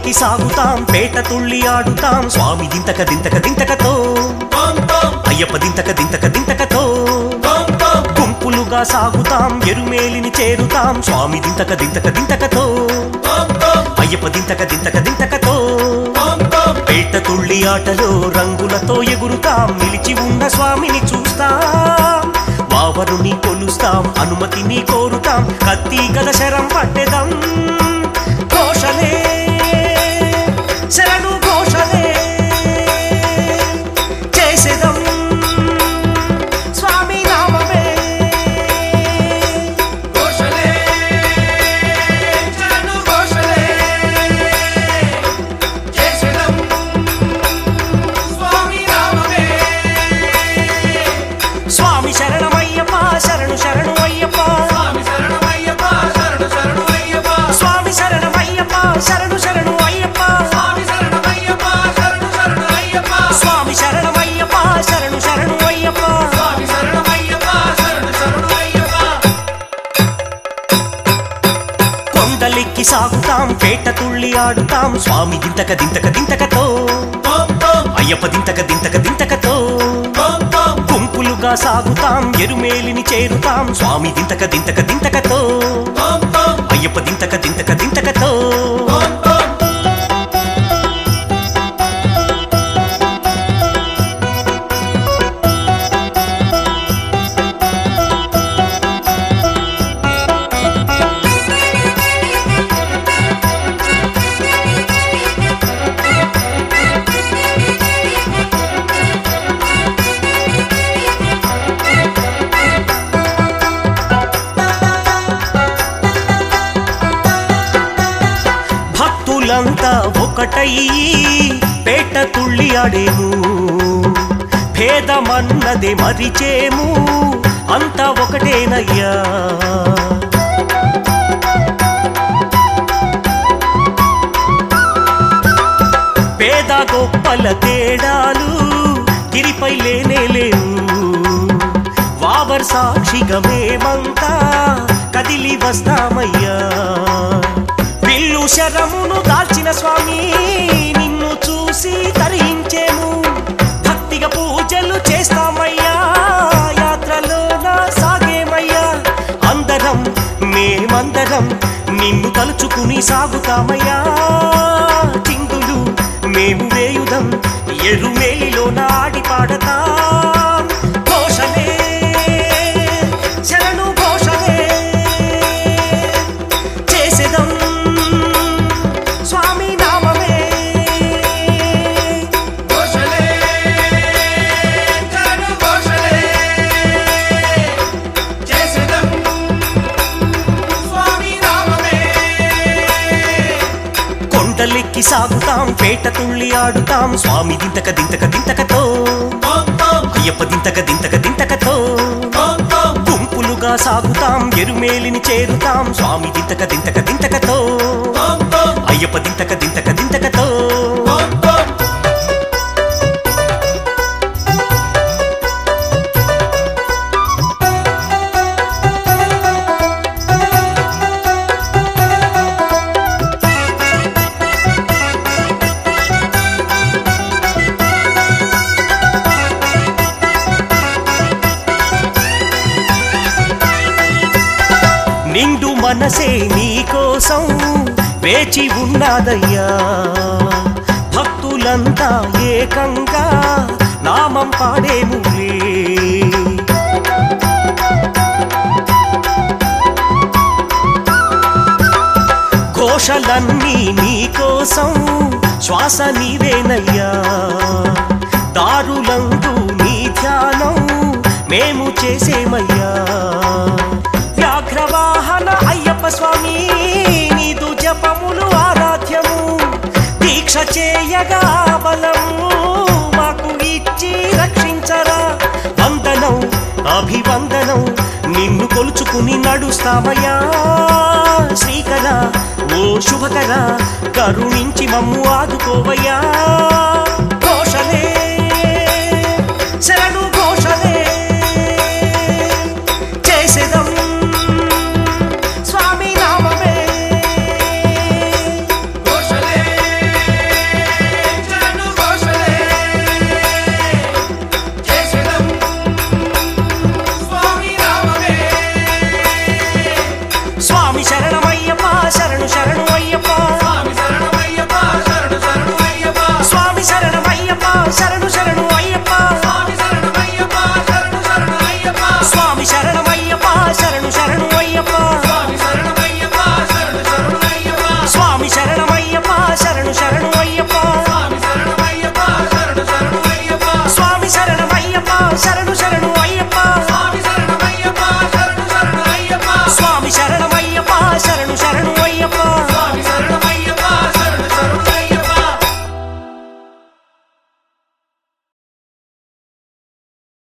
కొండలెక్కి సాగుతాం పేట తుళ్ళి ఆడుతాం స్వామి దింతక దింతక దింతకతో అయ్యప్ప దింతక దింతక దింతకతో గుంపులుగా సాగుతాం ఎరుమేలిని చేరుతాం స్వామి దింతక దింతక దింతకతో అయ్యప్ప దింతక దింతక దింతకతో పేట తుళ్ళి ఆటలో రంగులతో ఎగురుతాం నిలిచి ఉన్న స్వామిని చూస్తాం వావరుని కొలుస్తాం అనుమతిని కోరుతాం కత్తి గద శరం పట్టెదం ఘోషలే శరణు ఘోషలే చేసేదం స్వామి నామమే ఘోషలే శరణు ఘోషలే చేసేదం స్వామి నామమే స్వామి శరణమయ్యప్ప శరణు శరణు అయ్యప్ప స్వామి శరణమయ్యప్ప శరణు శరణు అయ్యప్ప స్వామి శరణమయ్యప్ప శరణు శరణు అయ్యప్ప స్వామి శరణమయ్యప్ప శరణు శరణు అయ్యప్ప స్వామి శరణమయ్యప్ప శరణు శరణు అయ్యప్ప స్వామి శరణమయ్యప్ప శరణు శరణు అయ్యప్ప కొండలెక్కి సాగుతాం పేట తుళ్ళి ఆడుతాం స్వామి దింతక దింతక దింతకతో అయ్యప్ప దింతక దింతక దింతకతో గుంపులుగా సాగుతాం ఎరుమేలిని చేరుతాం స్వామి దింతక దింతక దింతకతో అయ్యప్ప దింతక దింతక దింతకతో భక్తులంతా ఒకటై పేట తుళ్ళి ఆడేము భేదమన్నదే మరిచేము అంతా ఒకటేనయ్యా పేద గొప్పల తేడాలు గిరిపై లేనే లేవు వావర్ సాక్షిగా మేమంతా కదిలి వస్తామయ్యా విల్లు శరమును దాల్చిన స్వామి నిన్ను చూసి తరించేము భక్తిగా పూజలు చేస్తామయ్యా యాత్రలోన సాగేమయ్యా అందరం మేమందరం నిన్ను తలుచుకుని సాగుతామయ్యా చిందులు మేము వేయుదం ఎరుమేలిలోన ఆడి పాడతాం ఘోషలే శరణు ఘోషలే చేసేదం స్వామి నామమే ఘోషలే శరణు ఘోషలే చేసేదం స్వామి నామమే కొండలెక్కి సాగుతాం పేట తుళ్ళి ఆడుతాం స్వామి దింతక దింతక దింతకతో అయ్యప్ప దింతక దింతక దింతకతో గుంపులుగా సాగుతాం ఎరుమేలిని చేరుతాం స్వామి దింతక దింతక దింతకతో అయ్యప్ప దింతక దింతక దింతకతో నిండు మనసే నీకోసం వేచి ఉన్నాదయ్యా భక్తులంతా ఏకంగా నామం పాడేములే ఘోషలన్నీ నీకోసం శ్వాస నీవేనయ్యా దారులందు నీ ధ్యానం మేము చేసేమయ్యా వ్యాఘ్రవాహన అయ్యప్ప స్వామి నీదు జపములు ఆరాధ్యము దీక్ష చేయగా బలము మాకు ఇచ్చి రక్షించరా వందనం అభివందనం నిన్ను కొలుచుకుని నడుస్తామయ్యా శ్రీకర ఓ శుభకర కరుణించి మమ్ము ఆదుకోవయ్యా ఘోషలే